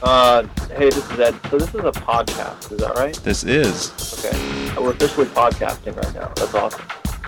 Hey, this is Ed. So this is a podcast, is that right? This is. Okay. We're officially podcasting right now. That's awesome.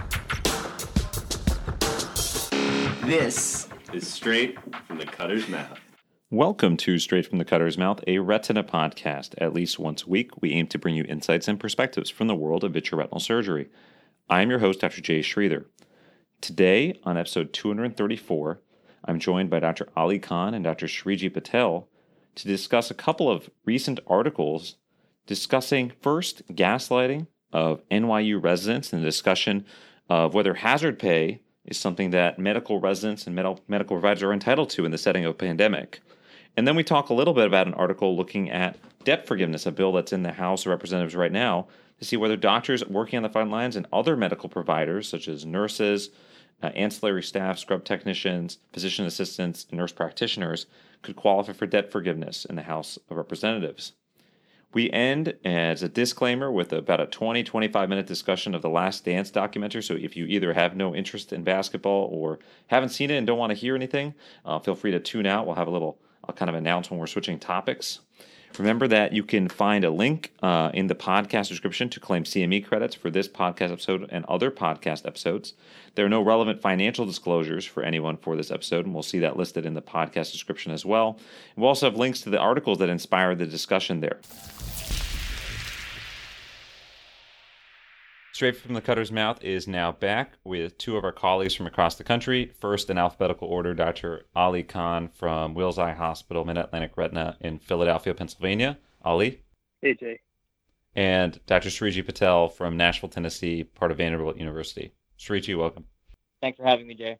This is Straight from the Cutter's Mouth. Welcome to Straight from the Cutter's Mouth, a retina podcast. At least once a week, we aim to bring you insights and perspectives from the world of vitreoretinal surgery. I am your host, Dr. Jay Schreither. Today, on episode 234, I'm joined by Dr. Ali Khan and Dr. Shriji Patel to discuss a couple of recent articles discussing, first, gaslighting of NYU residents and the discussion of whether hazard pay is something that medical residents and medical providers are entitled to in the setting of a pandemic. And then we talk a little bit about an article looking at debt forgiveness, a bill that's in the House of Representatives right now, to see whether doctors working on the front lines and other medical providers, such as nurses, ancillary staff, scrub technicians, physician assistants, and nurse practitioners, could qualify for debt forgiveness in the House of Representatives. We end, as a disclaimer, with about a 20-25 minute discussion of the Last Dance documentary. So if you either have no interest in basketball or haven't seen it and don't want to hear anything, feel free to tune out. We'll have a little kind of announce when we're switching topics. Remember that you can find a link in the podcast description to claim CME credits for this podcast episode and other podcast episodes. There are no relevant financial disclosures for anyone for this episode, and we'll see that listed in the podcast description as well. We'll also have links to the articles that inspired the discussion there. Straight from the Cutter's Mouth is now back with two of our colleagues from across the country. First, in alphabetical order, Dr. Ali Khan from Wills Eye Hospital, Mid-Atlantic Retina in Philadelphia, Pennsylvania. Ali. Hey, Jay. And Dr. Shriji Patel from Nashville, Tennessee, part of Vanderbilt University. Shriji, welcome. Thanks for having me, Jay.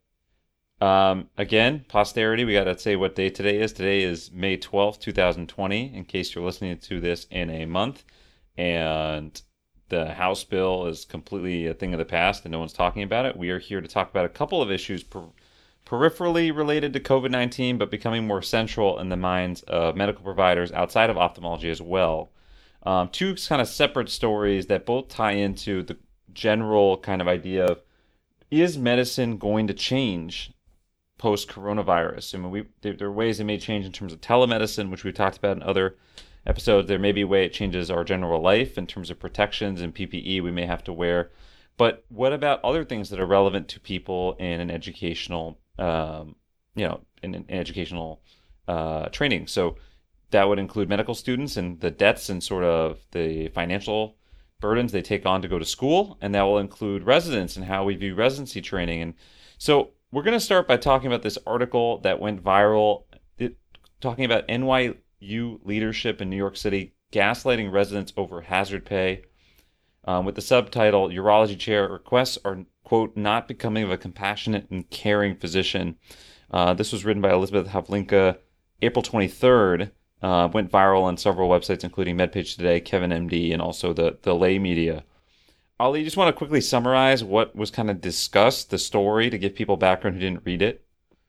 Again, posterity, we got to say what day today is. Today is May 12th, 2020, in case you're listening to this in a month. And the House bill is completely a thing of the past and no one's talking about it. We are here to talk about a couple of issues peripherally related to COVID-19, but becoming more central in the minds of medical providers outside of ophthalmology as well. Two kind of separate stories that both tie into the general kind of idea of, is medicine going to change post-coronavirus? I mean, there are ways it may change in terms of telemedicine, which we've talked about in other episodes. There may be a way it changes our general life in terms of protections and PPE we may have to wear. But what about other things that are relevant to people in an educational, educational training? So that would include medical students and the debts and sort of the financial burdens they take on to go to school. And that will include residents and how we view residency training. And so we're going to start by talking about this article that went viral, talking about NYU leadership in New York City gaslighting residents over hazard pay, with the subtitle, Urology Chair Requests Are, quote, Not Becoming of a Compassionate and Caring Physician. This was written by Elizabeth Havlinka, April 23rd, went viral on several websites, including MedPage Today, Kevin MD, and also the lay media. Ali, you just want to quickly summarize what was kind of discussed, the story, to give people background who didn't read it?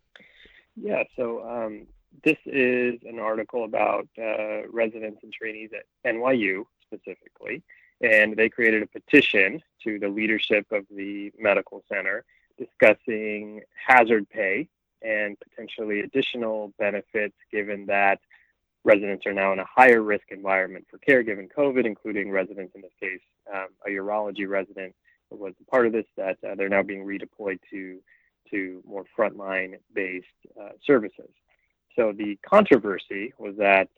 Yeah, so this is an article about residents and trainees at NYU specifically, and they created a petition to the leadership of the medical center discussing hazard pay and potentially additional benefits given that residents are now in a higher risk environment for care given COVID, including residents, in this case, a urology resident was a part of this, that they're now being redeployed to more frontline-based services. So the controversy was that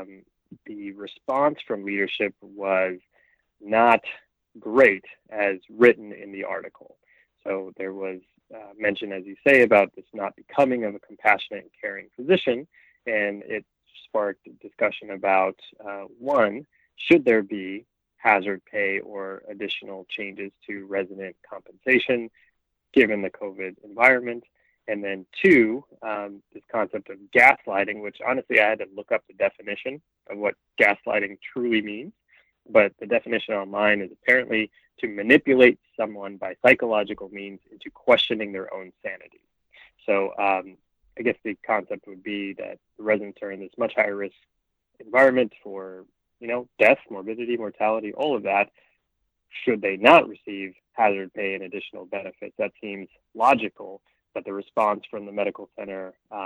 the response from leadership was not great as written in the article. So there was mention, as you say, about this not becoming of a compassionate and caring physician, and it sparked discussion about, one, should there be hazard pay or additional changes to resident compensation given the COVID environment? And then two, this concept of gaslighting, which honestly I had to look up the definition of what gaslighting truly means. But the definition online is apparently to manipulate someone by psychological means into questioning their own sanity. So I guess the concept would be that the residents are in this much higher risk environment for, death, morbidity, mortality, all of that. Should they not receive hazard pay and additional benefits? That seems logical, but the response from the medical center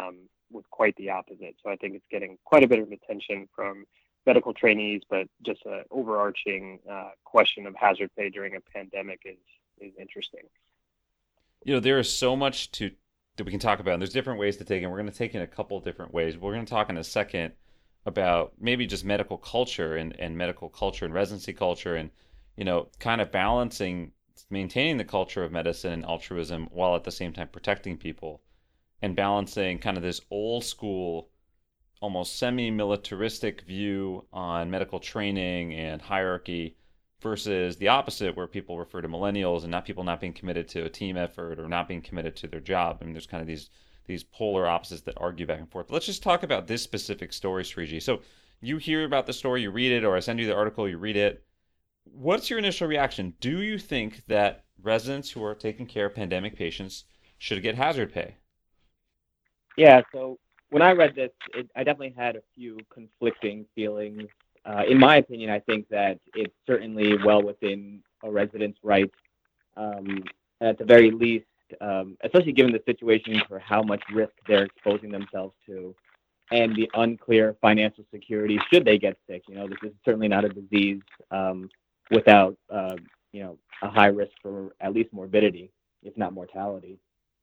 with quite the opposite. So I think it's getting quite a bit of attention from medical trainees, but just an overarching question of hazard pay during a pandemic is interesting. There is so much that we can talk about, and there's different ways to take it. We're going to take it in a couple of different ways. We're going to talk in a second about maybe just medical culture and medical culture and residency culture and, kind of balancing, maintaining the culture of medicine and altruism while at the same time protecting people and balancing kind of this old school, almost semi-militaristic view on medical training and hierarchy versus the opposite, where people refer to millennials and not people not being committed to a team effort or not being committed to their job. I mean, there's kind of these polar opposites that argue back and forth. Let's just talk about this specific story, Sriji. So you hear about the story, you read it, or I send you the article, you read it. What's your initial reaction? Do you think that residents who are taking care of pandemic patients should get hazard pay? Yeah, so when I read this, I definitely had a few conflicting feelings. In my opinion, I think that it's certainly well within a resident's rights, at the very least, especially given the situation for how much risk they're exposing themselves to and the unclear financial security should they get sick. This is certainly not a disease without, a high risk for at least morbidity, if not mortality.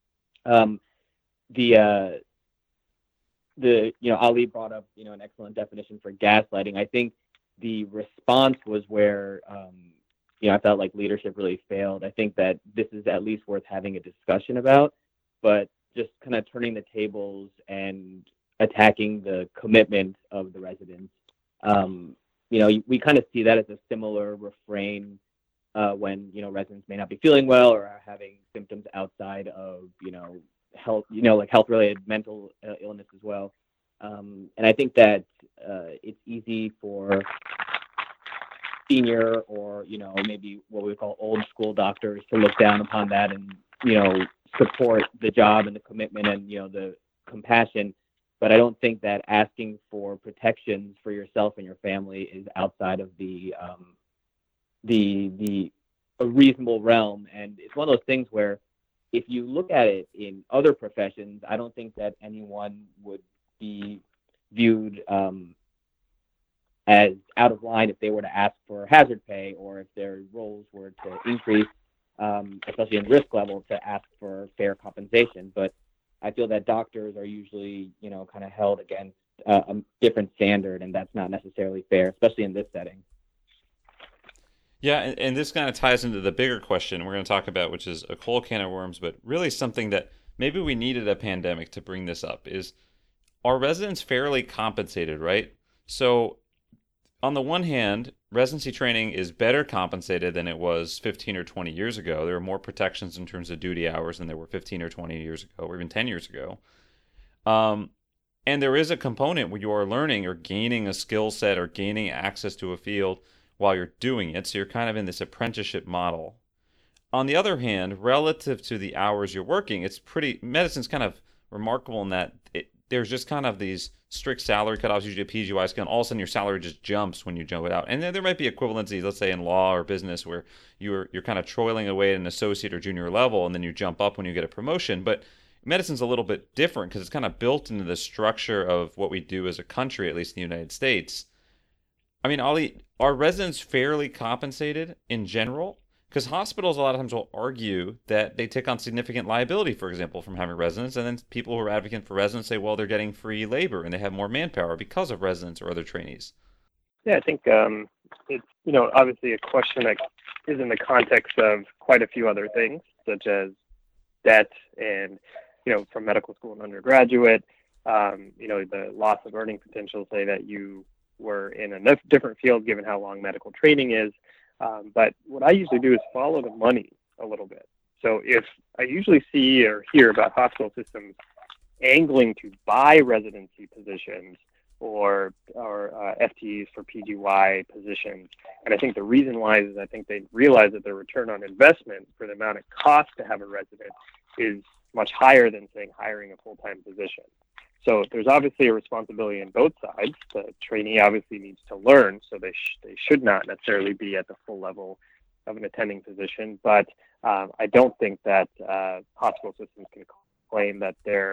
Ali brought up, an excellent definition for gaslighting. I think the response was where, I felt like leadership really failed. I think that this is at least worth having a discussion about, but just kind of turning the tables and attacking the commitment of the residents. We kind of see that as a similar refrain when, residents may not be feeling well or are having symptoms outside of, health, like health-related mental illness as well. And I think that it's easy for senior or, maybe what we call old school doctors to look down upon that and, support the job and the commitment and, the compassion. But I don't think that asking for protections for yourself and your family is outside of the a reasonable realm. And it's one of those things where if you look at it in other professions, I don't think that anyone would be viewed as out of line if they were to ask for hazard pay or if their roles were to increase, especially in risk level, to ask for fair compensation. But I feel that doctors are usually, kind of held against a different standard, and that's not necessarily fair, especially in this setting. Yeah, and this kind of ties into the bigger question we're going to talk about, which is a whole can of worms, but really something that maybe we needed a pandemic to bring this up, is are residents fairly compensated, right? So on the one hand, residency training is better compensated than it was 15 or 20 years ago. There are more protections in terms of duty hours than there were 15 or 20 years ago, or even 10 years ago. And there is a component where you are learning or gaining a skill set or gaining access to a field while you're doing it. So you're kind of in this apprenticeship model. On the other hand, relative to the hours you're working, medicine's kind of remarkable in that there's just kind of these strict salary cutoffs, usually a PGY scale, and all of a sudden your salary just jumps when you jump it out. And then there might be equivalencies, let's say in law or business, where you're kind of toiling away at an associate or junior level, and then you jump up when you get a promotion. But medicine's a little bit different because it's kind of built into the structure of what we do as a country, at least in the United States. I mean, Ali, are residents fairly compensated in general? Because hospitals a lot of times will argue that they take on significant liability, for example, from having residents, and then people who are advocating for residents say, well, they're getting free labor and they have more manpower because of residents or other trainees. Yeah, I think it's, obviously a question that is in the context of quite a few other things, such as debt and, from medical school and undergraduate, the loss of earning potential, say that you were in a different field given how long medical training is. But what I usually do is follow the money a little bit. So if I usually see or hear about hospital systems angling to buy residency positions or FTEs for PGY positions, and I think the reason why is I think they realize that their return on investment for the amount it costs to have a resident is much higher than, saying, hiring a full-time position. So there's obviously a responsibility on both sides. The trainee obviously needs to learn, so they should not necessarily be at the full level of an attending position. But I don't think that hospital systems can claim that they're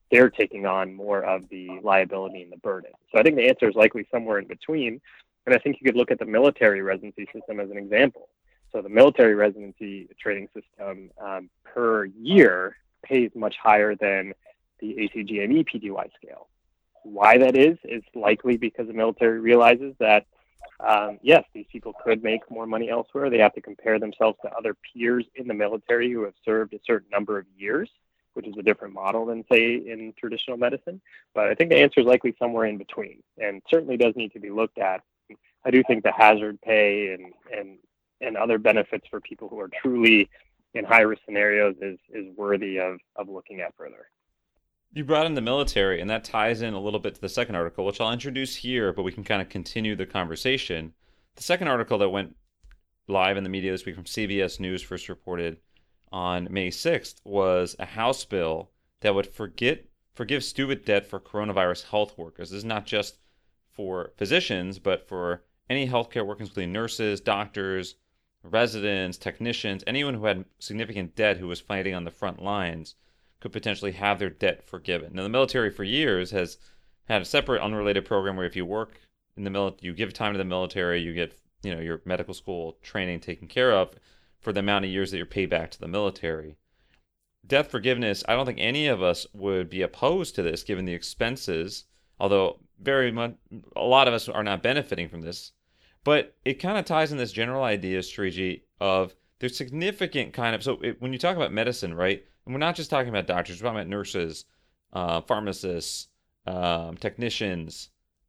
they're taking on more of the liability and the burden. So I think the answer is likely somewhere in between. And I think you could look at the military residency system as an example. So the military residency training system per year pays much higher than the ACGME PDY scale. Why that is likely because the military realizes that, yes, these people could make more money elsewhere. They have to compare themselves to other peers in the military who have served a certain number of years, which is a different model than, say, in traditional medicine. But I think the answer is likely somewhere in between, and certainly does need to be looked at. I do think the hazard pay and other benefits for people who are truly in high-risk scenarios is worthy of looking at further. You brought in the military, and that ties in a little bit to the second article, which I'll introduce here, but we can kind of continue the conversation. The second article that went live in the media this week from CBS News, first reported on May 6th, was a House bill that would forgive student debt for coronavirus health workers. This is not just for physicians, but for any healthcare workers, including nurses, doctors, residents, technicians, anyone who had significant debt who was fighting on the front lines could potentially have their debt forgiven. Now, the military for years has had a separate, unrelated program where if you work in the military, you give time to the military, you get your medical school training taken care of for the amount of years that you're paid back to the military. Debt forgiveness, I don't think any of us would be opposed to this given the expenses, although a lot of us are not benefiting from this. But it kind of ties in this general idea, Sriji, of there's significant when you talk about medicine, right? And we're not just talking about doctors, we're talking about nurses, pharmacists, technicians,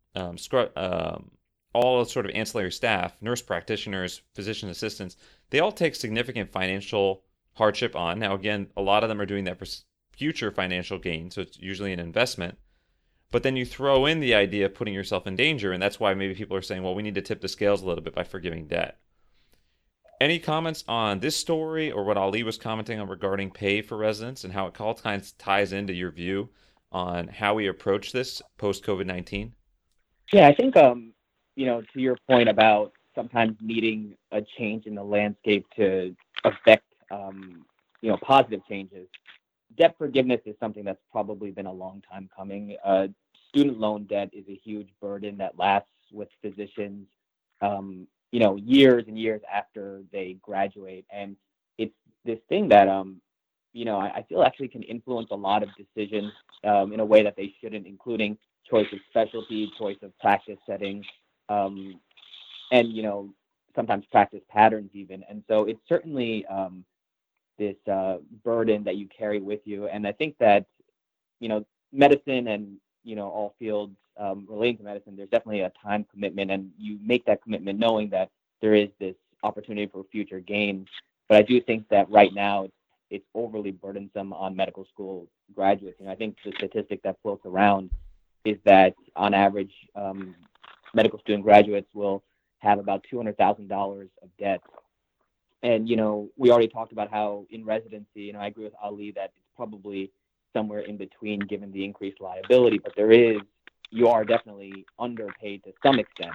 all sort of ancillary staff, nurse practitioners, physician assistants. They all take significant financial hardship on. Now, again, a lot of them are doing that for future financial gain, so it's usually an investment. But then you throw in the idea of putting yourself in danger, and that's why maybe people are saying, well, we need to tip the scales a little bit by forgiving debt. Any comments on this story or what Ali was commenting on regarding pay for residents and how it all ties into your view on how we approach this post-COVID-19? Yeah, I think, to your point about sometimes needing a change in the landscape to affect, positive changes, debt forgiveness is something that's probably been a long time coming. Student loan debt is a huge burden that lasts with physicians, years and years after they graduate. And it's this thing that, I feel actually can influence a lot of decisions in a way that they shouldn't, including choice of specialty, choice of practice settings, and, sometimes practice patterns even. And so it's certainly this burden that you carry with you. And I think that, medicine and, all fields relating to medicine, there's definitely a time commitment, and you make that commitment knowing that there is this opportunity for future gain. But I do think that right now it's overly burdensome on medical school graduates. I think the statistic that floats around is that on average, medical student graduates will have about $200,000 of debt. And, we already talked about how in residency, I agree with Ali that it's probably somewhere in between given the increased liability, but you are definitely underpaid to some extent.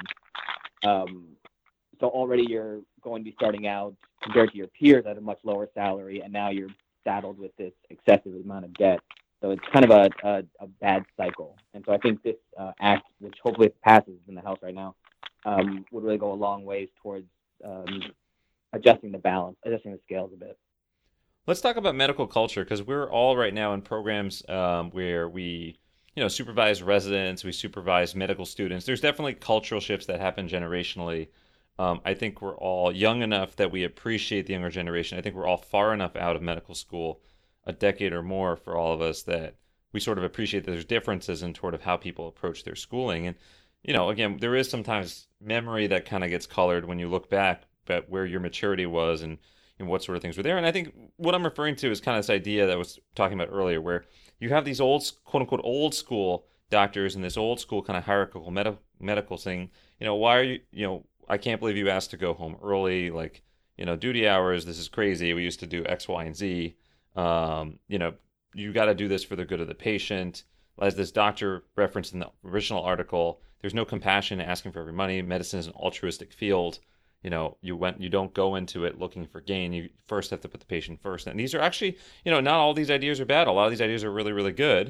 So already you're going to be starting out compared to your peers at a much lower salary, and now you're saddled with this excessive amount of debt. So it's kind of a bad cycle. And so I think this act, which hopefully passes in the House right now, would really go a long ways towards adjusting the scales a bit. Let's talk about medical culture, because we're all right now in programs where we, supervise residents, we supervise medical students. There's definitely cultural shifts that happen generationally. I think we're all young enough that we appreciate the younger generation. I think we're all far enough out of medical school, a decade or more for all of us, that we sort of appreciate that there's differences in sort of how people approach their schooling. And, again, there is sometimes memory that kind of gets colored when you look back at where your maturity was and what sort of things were there. And I think what I'm referring to is kind of this idea that I was talking about earlier, where you have these old, quote unquote, old school doctors and this old school kind of hierarchical medical saying, why are you, I can't believe you asked to go home early, like, duty hours, this is crazy. We used to do X, Y, and Z. You got to do this for the good of the patient. As this doctor referenced in the original article, there's no compassion in asking for every money. Medicine is an altruistic field. You don't go into it looking for gain. You first have to put the patient first. And these are actually, not all these ideas are bad. A lot of these ideas are really, really good.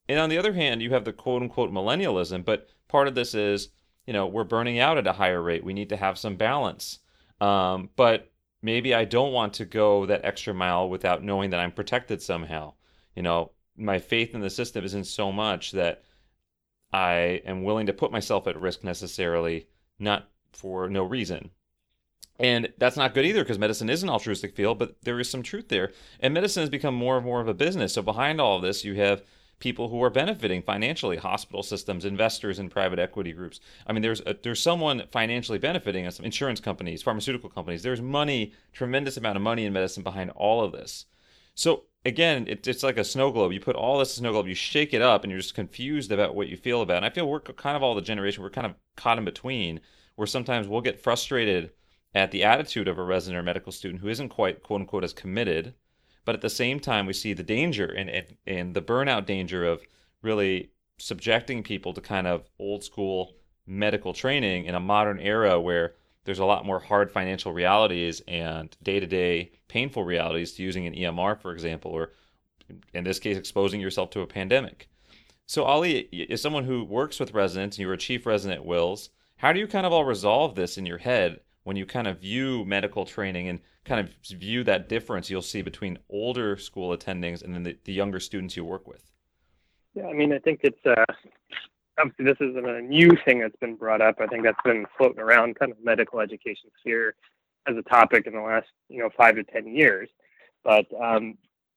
And on the other hand, you have the quote unquote millennialism, but part of this is, we're burning out at a higher rate. We need to have some balance. But maybe I don't want to go that extra mile without knowing that I'm protected somehow. My faith in the system isn't so much that I am willing to put myself at risk necessarily, not for no reason. And that's not good either because medicine is an altruistic field, but there is some truth there. And medicine has become more and more of a business. So behind all of this, you have people who are benefiting financially, hospital systems, investors in private equity groups. I mean, there's someone financially benefiting, some insurance companies, pharmaceutical companies. There's money, tremendous amount of money in medicine behind all of this. So again, it's like a snow globe. You put all this in a snow globe, you shake it up, and you're just confused about what you feel about. And I feel we're kind of all the generation, we're kind of caught in between, where sometimes we'll get frustrated at the attitude of a resident or medical student who isn't quite, quote unquote, as committed. But at the same time, we see the danger and the burnout danger of really subjecting people to kind of old school medical training in a modern era where there's a lot more hard financial realities and day-to-day painful realities to using an EMR, for example, or in this case, exposing yourself to a pandemic. So Ali, as someone who works with residents, and you're a chief resident at Wills, how do you kind of all resolve this in your head when you kind of view medical training and kind of view that difference you'll see between older school attendings and then the younger students you work with? Yeah, I mean, I think it's obviously this isn't a new thing that's been brought up. I think that's been floating around kind of medical education sphere as a topic in the last 5 to 10 years. But I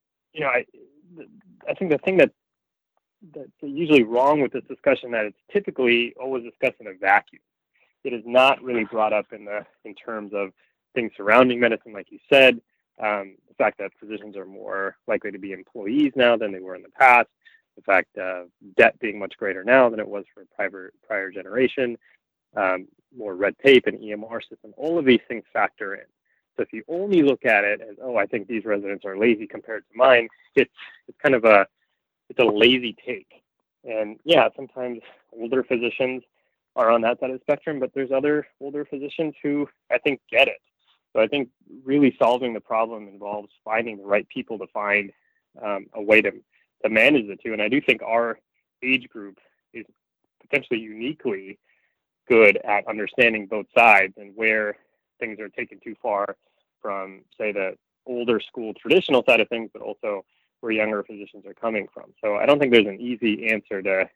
think the thing that's usually wrong with this discussion that it's typically always discussed in a vacuum. It is not really brought up in terms of things surrounding medicine, like you said. The fact that physicians are more likely to be employees now than they were in the past. The fact debt being much greater now than it was for a prior generation. More red tape and EMR system. All of these things factor in. So if you only look at it as, I think these residents are lazy compared to mine, it's kind of a lazy take. And yeah, sometimes older physicians are on that side of the spectrum, but there's other older physicians who I think get it. So I think really solving the problem involves finding the right people to find a way to manage the two. And I do think our age group is potentially uniquely good at understanding both sides and where things are taken too far from, say, the older school traditional side of things, but also where younger physicians are coming from. So I don't think there's an easy answer to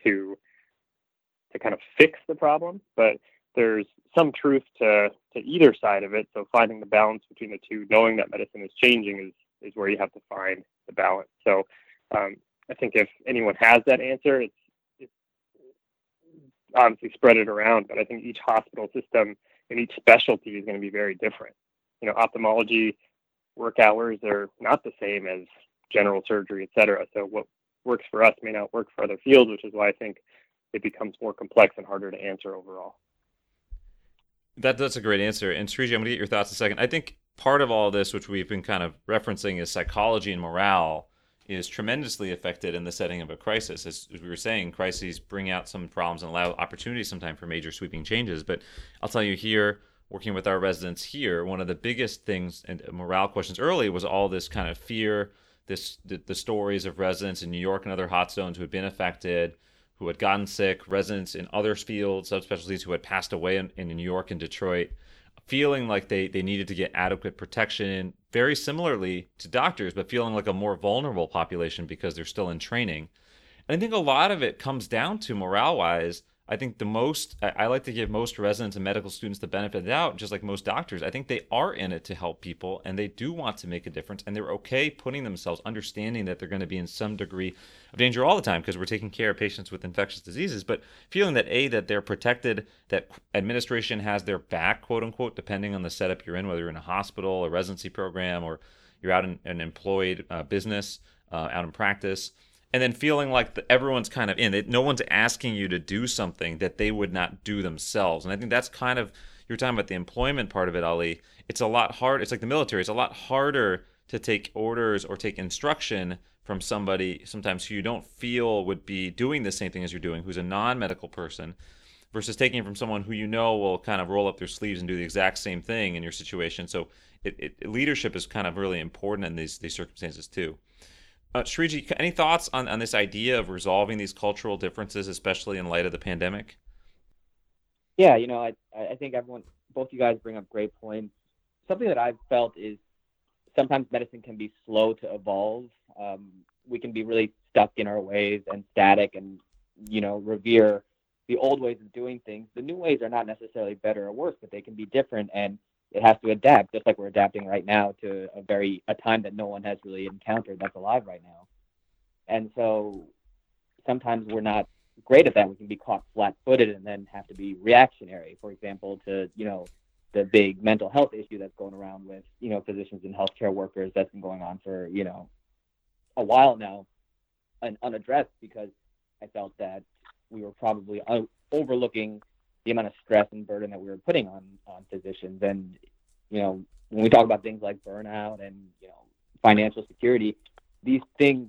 kind of fix the problem, but there's some truth to either side of it. So finding the balance between the two, knowing that medicine is changing is where you have to find the balance. So I think if anyone has that answer, it's obviously spread it around, but I think each hospital system and each specialty is going to be very different. Ophthalmology work hours are not the same as general surgery, et cetera. So what works for us may not work for other fields, which is why I think it becomes more complex and harder to answer overall. That's a great answer. And Sriji, I'm going to get your thoughts in a second. I think part of all this, which we've been kind of referencing, is psychology and morale is tremendously affected in the setting of a crisis. As we were saying, crises bring out some problems and allow opportunities sometimes for major sweeping changes. But I'll tell you here, working with our residents here, one of the biggest things and morale questions early was all this kind of fear, the stories of residents in New York and other hot zones who had been affected, who had gotten sick, residents in other fields, subspecialties who had passed away in New York and Detroit, feeling like they needed to get adequate protection, very similarly to doctors, but feeling like a more vulnerable population because they're still in training. And I think a lot of it comes down to morale-wise. I think I like to give most residents and medical students the benefit of the doubt, just like most doctors. I think they are in it to help people, and they do want to make a difference, and they're okay putting themselves, understanding that they're going to be in some degree of danger all the time because we're taking care of patients with infectious diseases, but feeling that they're protected, that administration has their back, quote unquote, depending on the setup you're in, whether you're in a hospital, a residency program, or you're out in an employed business, out in practice. And then feeling like everyone's kind of in it. No one's asking you to do something that they would not do themselves. And I think that's kind of, you're talking about the employment part of it, Ali. It's a lot hard. It's like the military. It's a lot harder to take orders or take instruction from somebody sometimes who you don't feel would be doing the same thing as you're doing, who's a non-medical person, versus taking it from someone who will kind of roll up their sleeves and do the exact same thing in your situation. So leadership is kind of really important in these circumstances too. Sriji, any thoughts on this idea of resolving these cultural differences, especially in light of the pandemic? Yeah, I think both you guys bring up great points. Something that I've felt is sometimes medicine can be slow to evolve. We can be really stuck in our ways and static and, revere the old ways of doing things. The new ways are not necessarily better or worse, but they can be different, and it has to adapt, just like we're adapting right now to a time that no one has really encountered that's alive right now. And so sometimes we're not great at that. We can be caught flat-footed and then have to be reactionary, for example, to, the big mental health issue that's going around with, physicians and healthcare workers that's been going on for, a while now and unaddressed, because I felt that we were probably overlooking the amount of stress and burden that we were putting on physicians. And, when we talk about things like burnout and, financial security, these things,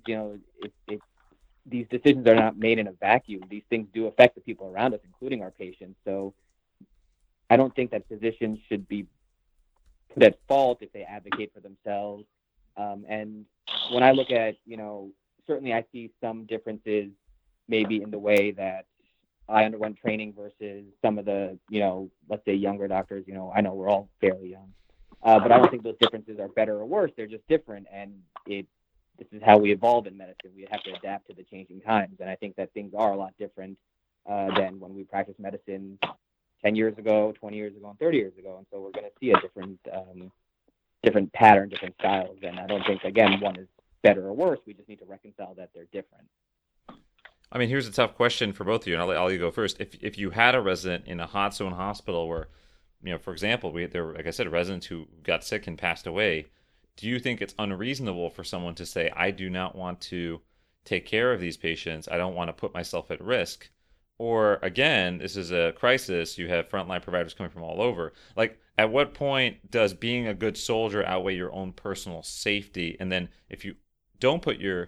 these decisions are not made in a vacuum. These things do affect the people around us, including our patients. So I don't think that physicians should be put at fault if they advocate for themselves. And when I look at, certainly I see some differences maybe in the way that I underwent training versus some of the, let's say younger doctors. I know we're all fairly young, but I don't think those differences are better or worse. They're just different, and this is how we evolve in medicine. We have to adapt to the changing times, and I think that things are a lot different than when we practiced medicine 10 years ago, 20 years ago, and 30 years ago. And so we're going to see a different pattern, different styles. And I don't think, again, one is better or worse. We just need to reconcile that they're different. I mean, here's a tough question for both of you, and I'll let you go first. If you had a resident in a hot zone hospital where, for example, there were, like I said, residents who got sick and passed away, do you think it's unreasonable for someone to say, I do not want to take care of these patients, I don't want to put myself at risk? Or, again, this is a crisis, you have frontline providers coming from all over. Like, at what point does being a good soldier outweigh your own personal safety? And then if you don't put your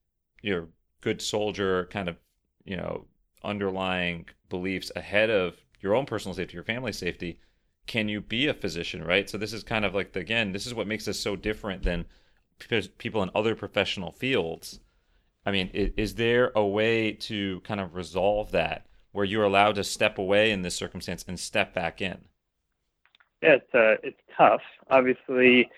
good soldier kind of, underlying beliefs ahead of your own personal safety, your family's safety, can you be a physician, right? So this is kind of like, again, this is what makes us so different than people in other professional fields. I mean, is there a way to kind of resolve that where you're allowed to step away in this circumstance and step back in? Yeah, it's tough. Obviously,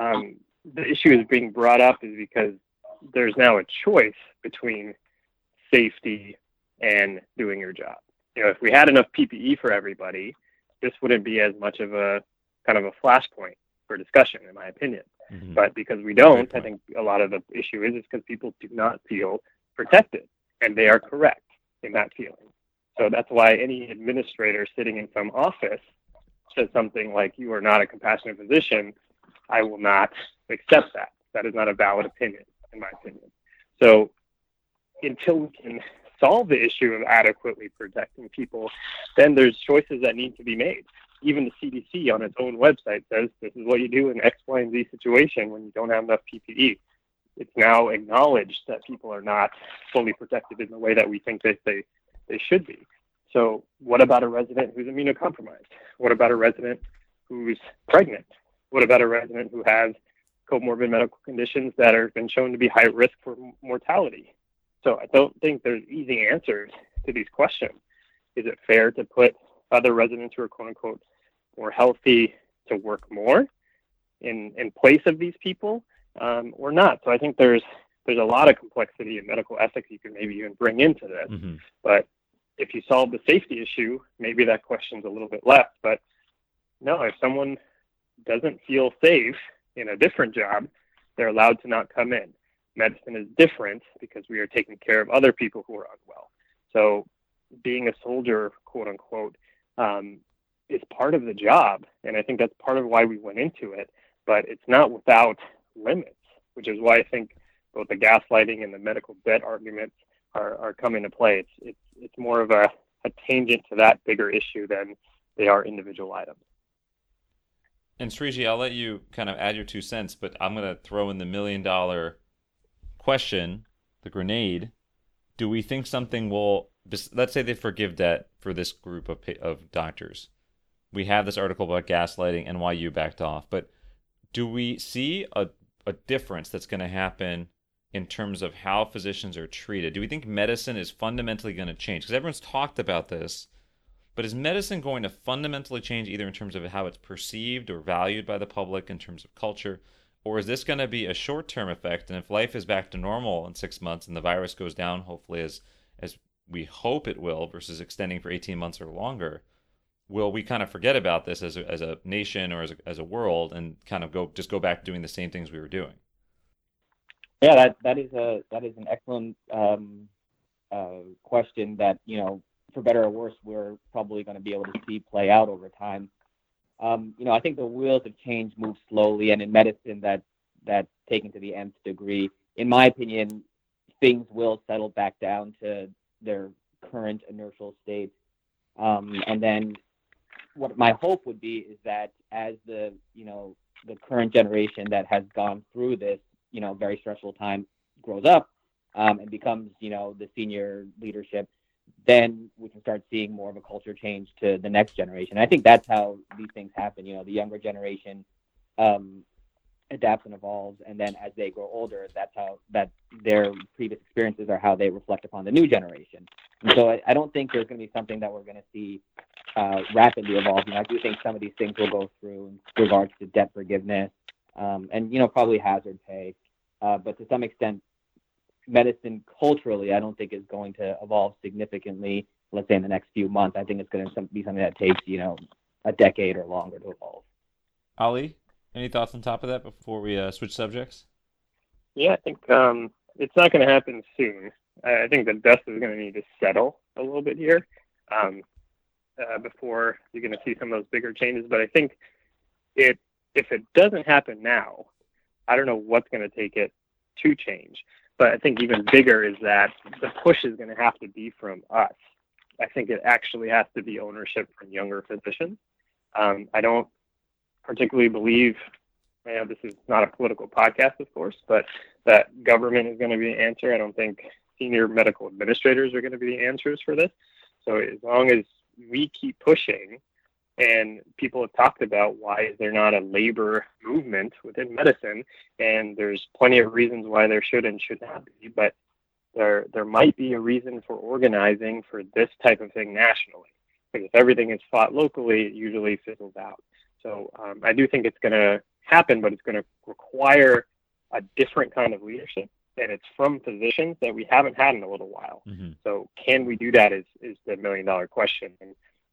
the issue is being brought up is because there's now a choice between safety and doing your job. If we had enough PPE for everybody, this wouldn't be as much of a kind of a flashpoint for discussion, in my opinion. Mm-hmm. But because we don't, I think a lot of the issue is because people do not feel protected, and they are correct in that feeling. So that's why any administrator sitting in some office says something like, you are not a compassionate physician, I will not accept that. That is not a valid opinion, in my opinion. So until we can solve the issue of adequately protecting people, then there's choices that need to be made. Even the CDC on its own website says this is what you do in X, Y, and Z situation when you don't have enough PPE. It's now acknowledged that people are not fully protected in the way that we think that they should be. So what about a resident who's immunocompromised? What about a resident who's pregnant? What about a resident who has comorbid medical conditions that have been shown to be high risk for mortality? So I don't think there's easy answers to these questions. Is it fair to put other residents who are quote unquote more healthy to work more in place of these people or not? So I think there's a lot of complexity in medical ethics you can maybe even bring into this. Mm-hmm. But if you solve the safety issue, maybe that question's a little bit less. But no, if someone doesn't feel safe in a different job, they're allowed to not come in. Medicine is different because we are taking care of other people who are unwell. So being a soldier, quote unquote, is part of the job. And I think that's part of why we went into it, but it's not without limits, which is why I think both the gaslighting and the medical debt arguments are coming to play. It's more of a tangent to that bigger issue than they are individual items. And Sriji, I'll let you kind of add your 2 cents, but I'm going to throw in the $1 million question, the grenade. Do we think something will, let's say they forgive debt for this group of doctors. We have this article about gaslighting, NYU backed off, but do we see a difference that's going to happen in terms of how physicians are treated? Do we think medicine is fundamentally going to change? Because everyone's talked about this, but is medicine going to fundamentally change either in terms of how it's perceived or valued by the public in terms of culture? Or is this going to be a short-term effect? And if life is back to normal in 6 months and the virus goes down, hopefully as we hope it will, versus extending for 18 months or longer, will we kind of forget about this as a nation or as a world and kind of go back to doing the same things we were doing? Yeah, that is an excellent question that, for better or worse, we're probably going to be able to see play out over time. I think the wheels of change move slowly, and in medicine, that's taken to the nth degree. In my opinion, things will settle back down to their current inertial state, and then what my hope would be is that as the current generation that has gone through this very stressful time grows up and becomes the senior leadership, then we can start seeing more of a culture change to the next generation. I think that's how these things happen. The younger generation adapts and evolves, and then as they grow older, that's how their previous experiences are how they reflect upon the new generation. And so I don't think there's going to be something that we're going to see rapidly evolving. I do think some of these things will go through in regards to debt forgiveness and probably hazard pay, but to some extent, medicine culturally, I don't think is going to evolve significantly, let's say in the next few months. I think it's going to be something that takes, a decade or longer to evolve. Ali, any thoughts on top of that before we switch subjects? Yeah, I think it's not going to happen soon. I think the dust is going to need to settle a little bit here before you're going to see some of those bigger changes. But I think if it doesn't happen now, I don't know what's going to take it to change. But I think even bigger is that the push is going to have to be from us. I think it actually has to be ownership from younger physicians. I don't particularly believe, this is not a political podcast, of course, but that government is going to be the answer. I don't think senior medical administrators are going to be the answers for this. So as long as we keep pushing, and people have talked about why is there not a labor movement within medicine, and there's plenty of reasons why there should and should not be, but there might be a reason for organizing for this type of thing nationally. Because if everything is fought locally, it usually fizzles out. So I do think it's going to happen, but it's going to require a different kind of leadership, and it's from physicians that we haven't had in a little while. Mm-hmm. So can we do that is the $1 million question. And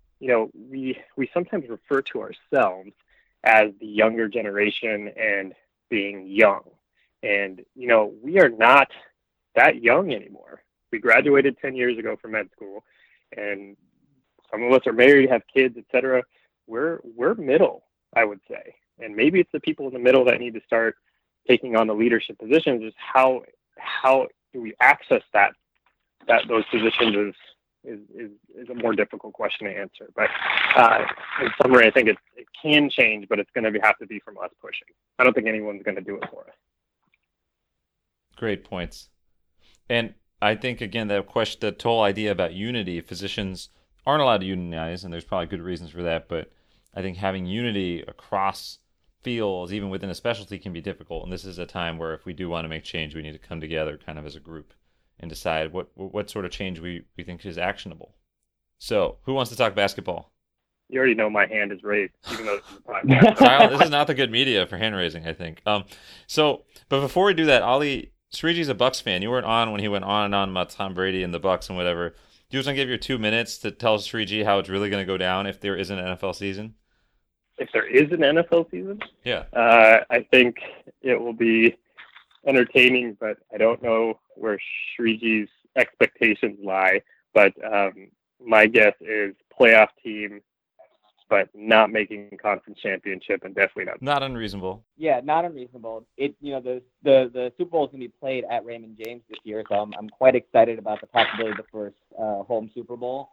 we sometimes refer to ourselves as the younger generation and being young. And, we are not that young anymore. We graduated 10 years ago from med school, and some of us are married, have kids, etc. We're middle, I would say. And maybe it's the people in the middle that need to start taking on the leadership positions. Is how do we access those positions is a more difficult question to answer. But in summary, I think it can change, but it's going to have to be from us pushing. I don't think anyone's going to do it for us. Great points. And I think, again, the whole idea about unity, physicians aren't allowed to unionize, and there's probably good reasons for that, but I think having unity across fields, even within a specialty, can be difficult. And this is a time where if we do want to make change, we need to come together kind of as a group and decide what sort of change we think is actionable. So, who wants to talk basketball? You already know my hand is raised, even though this is a podcast. This is not the good media for hand raising, I think. But before we do that, Ali, Sriji's a Bucks fan. You weren't on when he went on and on about Tom Brady and the Bucks and whatever. Do you just want to give your 2 minutes to tell Sriji how it's really going to go down if there is an NFL season? If there is an NFL season? Yeah. I think it will be entertaining, but I don't know where Sriji's expectations lie. But my guess is playoff team, but not making conference championship, and definitely not unreasonable. Yeah, not unreasonable. The Super Bowl is going to be played at Raymond James this year, so I'm quite excited about the possibility of the first home Super Bowl.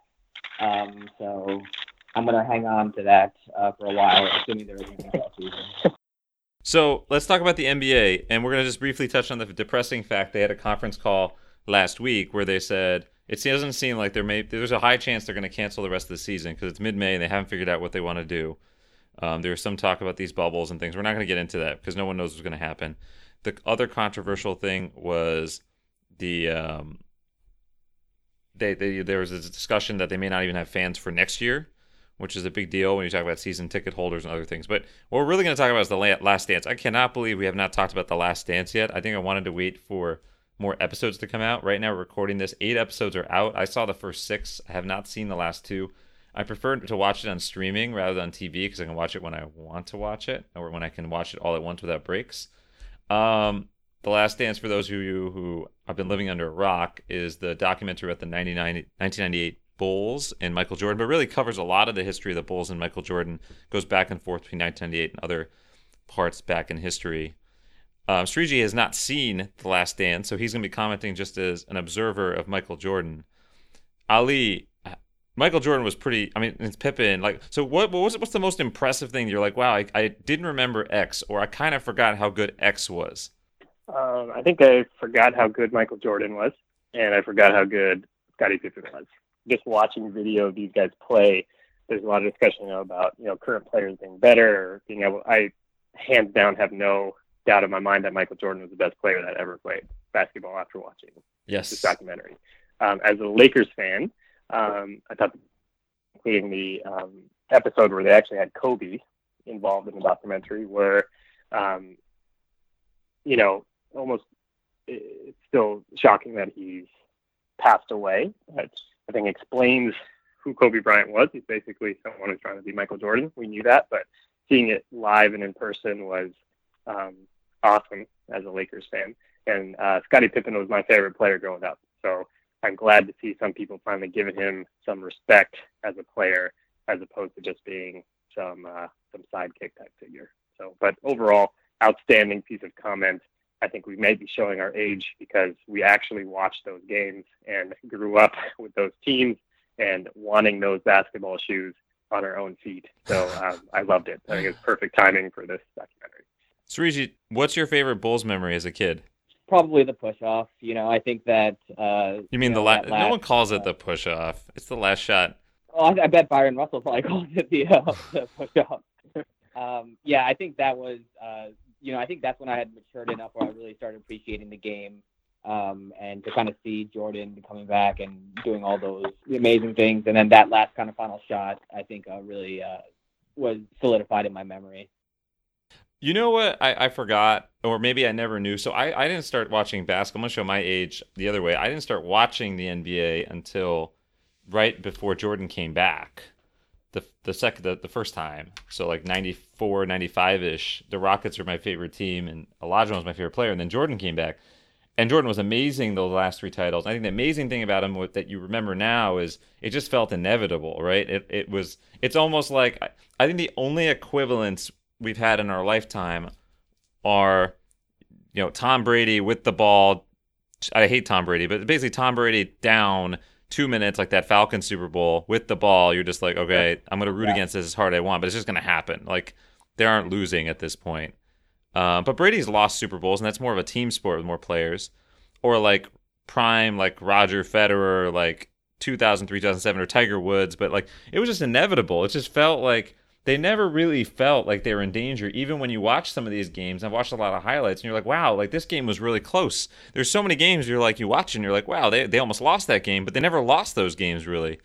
So I'm going to hang on to that for a while, assuming there is an NFL season. So let's talk about the NBA, and we're going to just briefly touch on the depressing fact they had a conference call last week where they said it doesn't seem like there's a high chance they're going to cancel the rest of the season because it's mid-May and they haven't figured out what they want to do. There was some talk about these bubbles and things. We're not going to get into that because no one knows what's going to happen. The other controversial thing was the there was a discussion that they may not even have fans for next year, which is a big deal when you talk about season ticket holders and other things. But what we're really going to talk about is the Last Dance. I cannot believe we have not talked about the Last Dance yet. I think I wanted to wait for more episodes to come out. Right now we're recording this. 8 episodes are out. I saw the first 6. I have not seen the last 2. I prefer to watch it on streaming rather than on TV because I can watch it when I want to watch it or when I can watch it all at once without breaks. The Last Dance, for those of you who have been living under a rock, is the documentary about the 1998 Bulls and Michael Jordan, but really covers a lot of the history of the Bulls and Michael Jordan, goes back and forth between 1998 and other parts back in history. Sriji has not seen The Last Dance, so he's going to be commenting just as an observer of Michael Jordan. Ali, Michael Jordan was pretty. I mean, it's Pippen. Like, so what's the most impressive thing? You're like, wow, I didn't remember X, or I kind of forgot how good X was. I think I forgot how good Michael Jordan was, and I forgot how good Scottie Pippen was. Just watching video of these guys play, there's a lot of discussion about current players being better, or being able. I hands down have no doubt in my mind that Michael Jordan was the best player that ever played basketball after watching this documentary. As a Lakers fan. I thought, including the episode where they actually had Kobe involved in the documentary, where, almost it's still shocking that he's passed away. That I think explains who Kobe Bryant was. He's basically someone who's trying to be Michael Jordan. We knew that, but seeing it live and in person was awesome as a Lakers fan. And Scottie Pippen was my favorite player growing up. So I'm glad to see some people finally giving him some respect as a player, as opposed to just being some sidekick type figure. So, but overall, outstanding piece of comment. I think we may be showing our age because we actually watched those games and grew up with those teams and wanting those basketball shoes on our own feet. So I loved it. I think it's perfect timing for this documentary. Sriji, what's your favorite Bulls memory as a kid? Probably the push-off. I think that... you mean the last... No one calls it the push-off. It's the last shot. Oh, I bet Byron Russell probably calls it the push-off. I think that was... I think that's when I had matured enough where I really started appreciating the game, and to kind of see Jordan coming back and doing all those amazing things. And then that last kind of final shot, I think really was solidified in my memory. You know what I forgot, or maybe I never knew. So I didn't start watching basketball. I'm going to show my age the other way. I didn't start watching the NBA until right before Jordan came back, the first time. So like 94, 95-ish. The Rockets were my favorite team, and Olajuwon was my favorite player. And then Jordan came back. And Jordan was amazing those last 3 titles. I think the amazing thing about him that you remember now is it just felt inevitable, right? It's almost like, I think the only equivalents we've had in our lifetime are, Tom Brady with the ball. I hate Tom Brady, but basically Tom Brady down 2 minutes, like that Falcons Super Bowl with the ball. You're just like, okay, I'm going to root against this as hard as I want, but it's just going to happen. Like, they aren't losing at this point. But Brady's lost Super Bowls, and that's more of a team sport with more players. Or like prime, like Roger Federer, like 2003, 2007, or Tiger Woods. But like, it was just inevitable. It just felt like they never really felt like they were in danger. Even when you watch some of these games, I've watched a lot of highlights, and you're like, wow, like this game was really close. There's so many games you watch and you're like, wow, they almost lost that game, but they never lost those games really.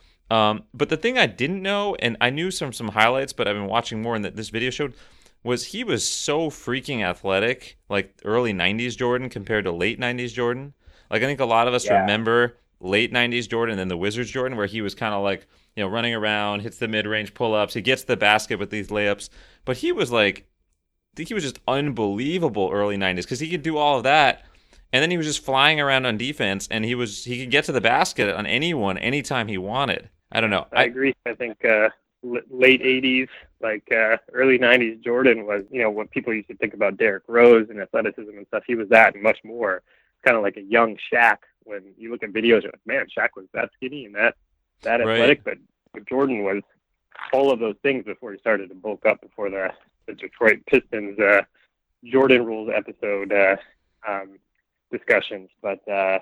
But the thing I didn't know, and I knew some highlights, but I've been watching more, and this video showed, was he was so freaking athletic, like early 90s Jordan compared to late 90s Jordan. Like, I think a lot of us remember late 90s Jordan and then the Wizards Jordan, where he was kind of like, running around, hits the mid-range pull-ups, he gets the basket with these layups. But he was like, I think he was just unbelievable early 90s because he could do all of that. And then he was just flying around on defense, and he could get to the basket on anyone, anytime he wanted. I don't know. I agree. I think late 80s, like early 90s Jordan was, what people used to think about Derrick Rose and athleticism and stuff. He was that and much more. Kind of like a young Shaq. When you look at videos, you're like, man, Shaq was that skinny and that athletic. But Jordan was all of those things before he started to bulk up before the Detroit Pistons Jordan Rules episode discussions. But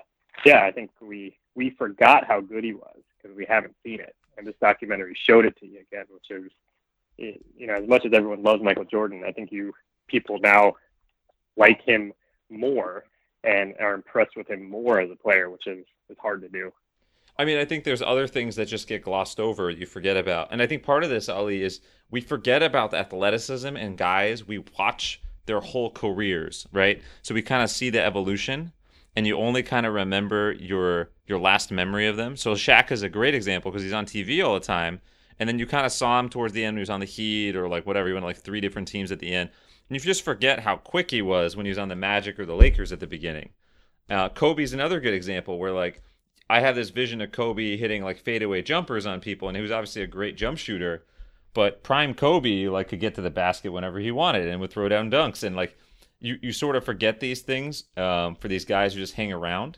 I think we forgot how good he was because we haven't seen it. And this documentary showed it to you again, which is as much as everyone loves Michael Jordan, I think people now like him more and are impressed with him more as a player, which is hard to do. I mean, I think there's other things that just get glossed over, you forget about. And I think part of this, Ali, is we forget about the athleticism in guys. We watch their whole careers, right? So we kind of see the evolution, and you only kind of remember your last memory of them. So Shaq is a great example because he's on TV all the time, and then you kind of saw him towards the end when he was on the Heat or like whatever. He went to like 3 different teams at the end. And you just forget how quick he was when he was on the Magic or the Lakers at the beginning. Kobe's another good example where like I have this vision of Kobe hitting like fadeaway jumpers on people, and he was obviously a great jump shooter. But prime Kobe like could get to the basket whenever he wanted and would throw down dunks. And like you sort of forget these things for these guys who just hang around.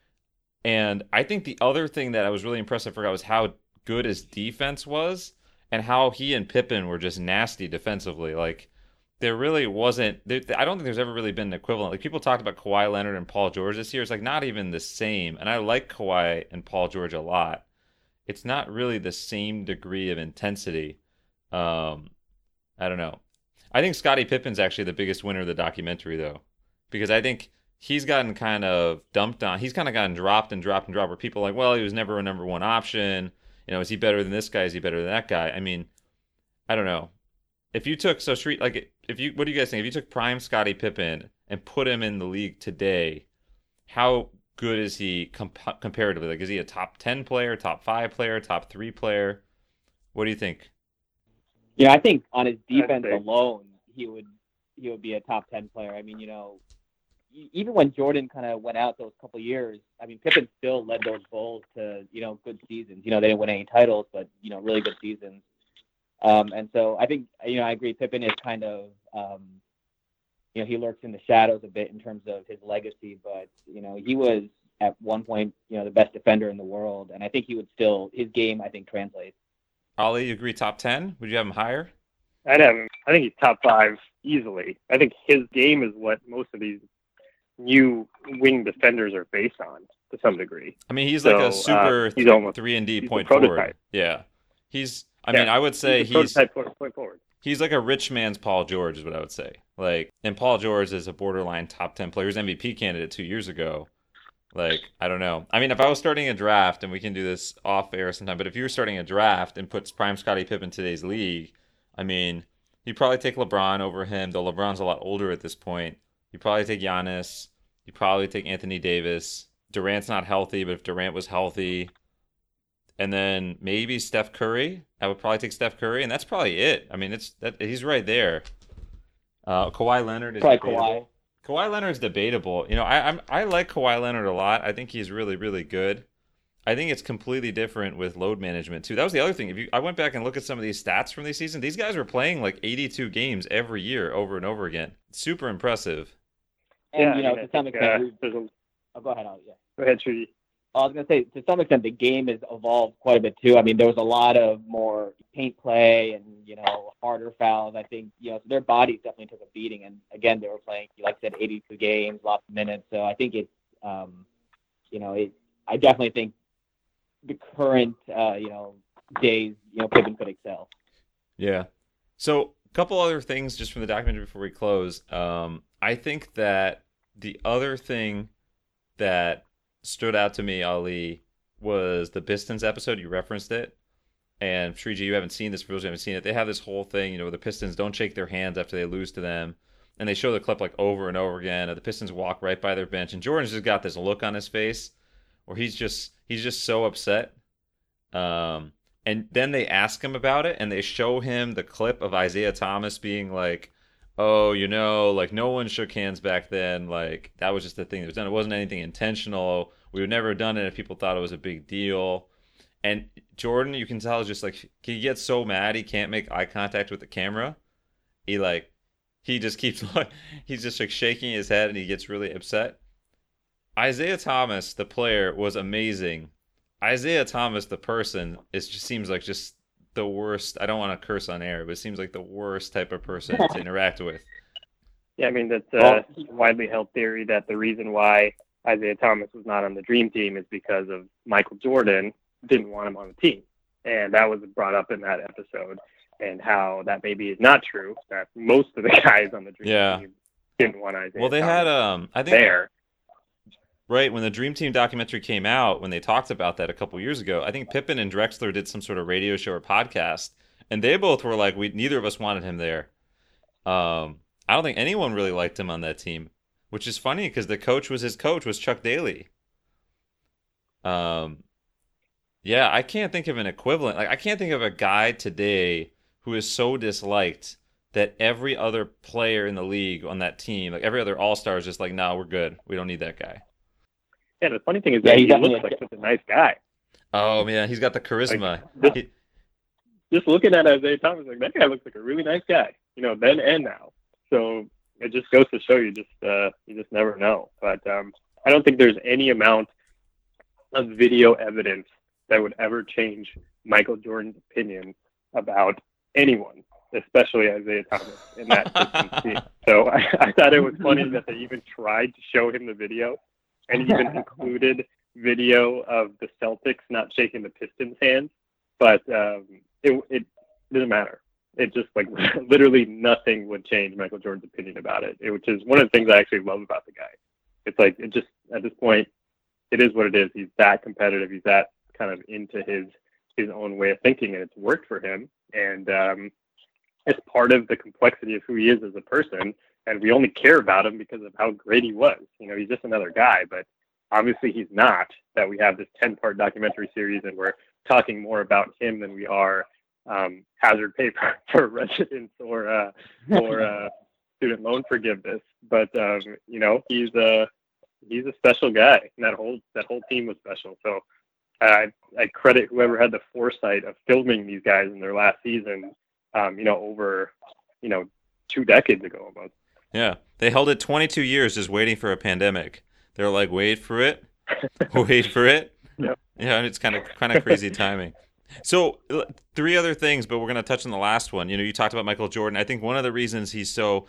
And I think the other thing that I was really impressed, I forgot, was how good his defense was and how he and Pippen were just nasty defensively. Like there really wasn't. I don't think there's ever really been an equivalent. Like people talked about Kawhi Leonard and Paul George this year. It's like not even the same. And I like Kawhi and Paul George a lot. It's not really the same degree of intensity. I don't know. I think Scottie Pippen's actually the biggest winner of the documentary, though, because I think he's gotten kind of dumped on. He's kind of gotten dropped and dropped and dropped. Where people are like, well, he was never a number one option. Is he better than this guy? Is he better than that guy? I mean, I don't know. If you took what do you guys think? If you took prime Scottie Pippen and put him in the league today, how good is he comparatively? Like, is he a top 10 player, top 5 player, top 3 player? What do you think? Yeah, I think on his defense alone, he would be a top 10 player. I mean, even when Jordan kind of went out those couple of years, I mean, Pippen still led those Bulls to, good seasons. They didn't win any titles, but, really good seasons. And so I think, I agree. Pippen is kind of, he lurks in the shadows a bit in terms of his legacy, but, he was at one point, the best defender in the world. And I think his game, I think, translates. Ali, you agree top 10? Would you have him higher? I'd have him. I think he's top 5 easily. I think his game is what most of these new wing defenders are based on to some degree. I mean, he's like a super 3-and-D point forward. Yeah. I would say he's point forward. He's like a rich man's Paul George is what I would say. Like, and Paul George is a borderline top 10 player. He was MVP candidate 2 years ago. Like, I don't know. I mean, if I was starting a draft, and we can do this off air sometime, but if you were starting a draft and puts prime Scottie Pippen in today's league, I mean, you'd probably take LeBron over him, though LeBron's a lot older at this point. You'd probably take Giannis. You'd probably take Anthony Davis. Durant's not healthy, but if Durant was healthy, and then maybe Steph Curry, I would probably take Steph Curry, and that's probably it. I mean, he's right there. Kawhi Leonard is probably debatable. Kawhi Leonard's debatable. I like Kawhi Leonard a lot. I think he's really, really good. I think it's completely different with load management too. That was the other thing. I went back and look at some of these stats from these seasons, these guys were playing like 82 games every year over and over again. Super impressive. And to some extent, go ahead, Ali. Yeah. Go ahead, Trudy. I was going to say, to some extent, the game has evolved quite a bit too. I mean, there was a lot of more paint play and, harder fouls. I think, so their bodies definitely took a beating. And again, they were playing, like I said, 82 games, lots of minutes. So I think it's, I definitely think the current, days, Pippen could excel. Yeah. So a couple other things just from the documentary before we close. I think that the other thing that stood out to me, Ali, was the Pistons episode. You referenced it. And Shriji, you haven't seen this. For those who haven't seen it, they have this whole thing, where the Pistons don't shake their hands after they lose to them. And they show the clip like over and over again. And the Pistons walk right by their bench. And Jordan's just got this look on his face where he's just so upset. And then they ask him about it, and they show him the clip of Isaiah Thomas being like, oh, like no one shook hands back then. Like that was just the thing that was done. It wasn't anything intentional. We would never have done it if people thought it was a big deal. And Jordan, you can tell, is just like, he gets so mad he can't make eye contact with the camera. He just keeps he's just like shaking his head, and he gets really upset. Isaiah Thomas, the player, was amazing. Isaiah Thomas, the person, seems like just the worst. I don't want to curse on air, but it seems like the worst type of person to interact with. Yeah, I mean, that's a widely held theory that the reason why Isaiah Thomas was not on the Dream Team is because of Michael Jordan didn't want him on the team. And that was brought up in that episode. and how that maybe is not true, that most of the guys on the Dream Team didn't want Isaiah Well, they Thomas had, I think, there. right, when the Dream Team documentary came out, when they talked about that a couple years ago, I think Pippen and Drexler did some sort of radio show or podcast, and they both were like, neither of us wanted him there. I don't think anyone really liked him on that team, which is funny because the coach was Chuck Daly. Yeah, I can't think of an equivalent. Like, I can't think of a guy today who is so disliked that every other player in the league on that team, like every other All-Star, is just like, no, we're good. We don't need that guy. Yeah, the funny thing is that he looks like such a nice guy. Oh, man, he's got the charisma. Like, just looking at Isaiah Thomas, like, that guy looks like a really nice guy, then and now. So it just goes to show you just never know. But I don't think there's any amount of video evidence that would ever change Michael Jordan's opinion about anyone, especially Isaiah Thomas in that Pistons team. So I thought it was funny that they even tried to show him the video and even included video of the Celtics not shaking the Pistons' hands, but it didn't matter. It just, like, literally nothing would change Michael Jordan's opinion about it, which is one of the things I actually love about the guy. It's like, it just, at this point, it is what it is. He's that competitive. He's that kind of into his own way of thinking, and it's worked for him. And it's part of the complexity of who he is as a person, and we only care about him because of how great he was. He's just another guy, but obviously he's not, that we have this 10-part documentary series and we're talking more about him than we are hazard pay for residence or student loan forgiveness. But he's a special guy, and that whole team was special. So I credit whoever had the foresight of filming these guys in their last season, over 2 decades ago almost. Yeah, they held it 22 years just waiting for a pandemic. They're like, wait for it, wait for it. Yep. Yeah, and it's kind of crazy timing. So 3 other things, but we're going to touch on the last one. You talked about Michael Jordan. I think one of the reasons he's so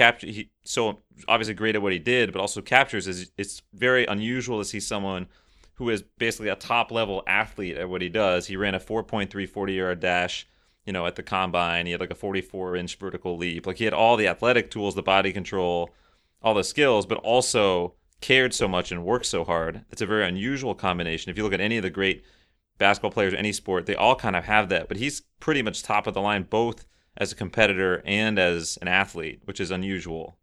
obviously great at what he did, but also captures, is it's very unusual to see someone who is basically a top level athlete at what he does. He ran a 4.3 40-yard dash, at the combine. He had like a 44-inch vertical leap. Like, he had all the athletic tools, the body control, all the skills, but also cared so much and worked so hard. It's a very unusual combination. If you look at any of the great basketball players, any sport, they all kind of have that. But he's pretty much top of the line, both as a competitor and as an athlete, which is unusual.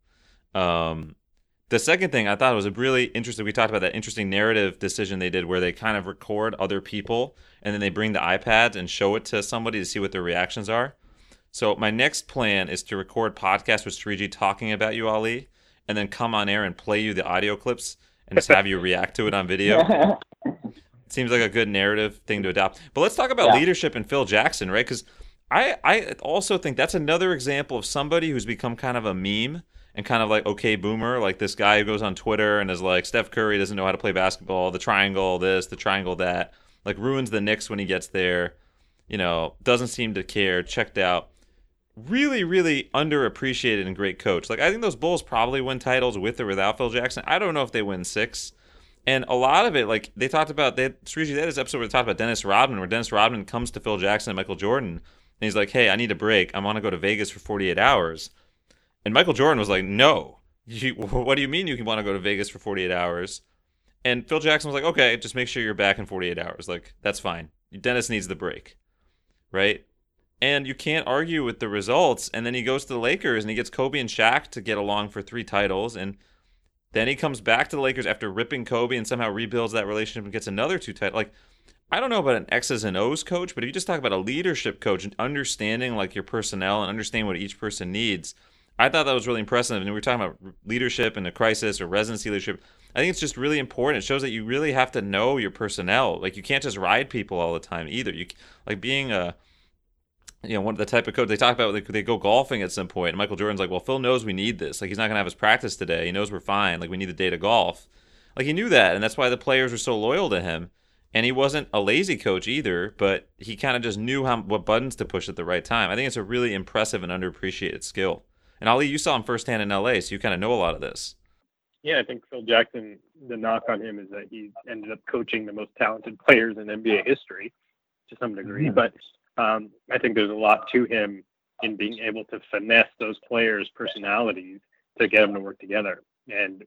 The second thing I thought was really interesting, we talked about that interesting narrative decision they did where they kind of record other people and then they bring the iPads and show it to somebody to see what their reactions are. So my next plan is to record podcasts with Sriji talking about you, Ali, and then come on air and play you the audio clips and just have you react to it on video. Seems like a good narrative thing to adopt. But let's talk about leadership and Phil Jackson, right? Because I also think that's another example of somebody who's become kind of a meme and kind of like, okay, boomer, like this guy who goes on Twitter and is like, Steph Curry doesn't know how to play basketball, the triangle this, the triangle that, like ruins the Knicks when he gets there, doesn't seem to care, checked out. Really, really underappreciated and great coach. Like, I think those Bulls probably win titles with or without Phil Jackson. I don't know if they win 6. And a lot of it, like, they talked about, Sriji, they had this episode where they talked about Dennis Rodman, where Dennis Rodman comes to Phil Jackson and Michael Jordan, and he's like, hey, I need a break. I want to go to Vegas for 48 hours. And Michael Jordan was like, no. What do you mean you want to go to Vegas for 48 hours? And Phil Jackson was like, okay, just make sure you're back in 48 hours. Like, that's fine. Dennis needs the break, right? And you can't argue with the results. And then he goes to the Lakers and he gets Kobe and Shaq to get along for 3 titles. And then he comes back to the Lakers after ripping Kobe and somehow rebuilds that relationship and gets another 2 titles. Like, I don't know about an X's and O's coach, but if you just talk about a leadership coach and understanding like your personnel and understanding what each person needs, I thought that was really impressive. And we were talking about leadership in a crisis or residency leadership. I think it's just really important. It shows that you really have to know your personnel. Like, you can't just ride people all the time either. You like being a one of the type of coach they talk about, like, they go golfing at some point, and Michael Jordan's like, well, Phil knows we need this. Like, he's not going to have his practice today. He knows we're fine. Like, we need the day to golf. Like, he knew that, and that's why the players were so loyal to him. And he wasn't a lazy coach either, but he kind of just knew what buttons to push at the right time. I think it's a really impressive and underappreciated skill. And Ali, you saw him firsthand in LA, so you kind of know a lot of this. Yeah, I think Phil Jackson, the knock on him is that he ended up coaching the most talented players in NBA history to some degree. But I think there's a lot to him in being able to finesse those players' personalities to get them to work together. And,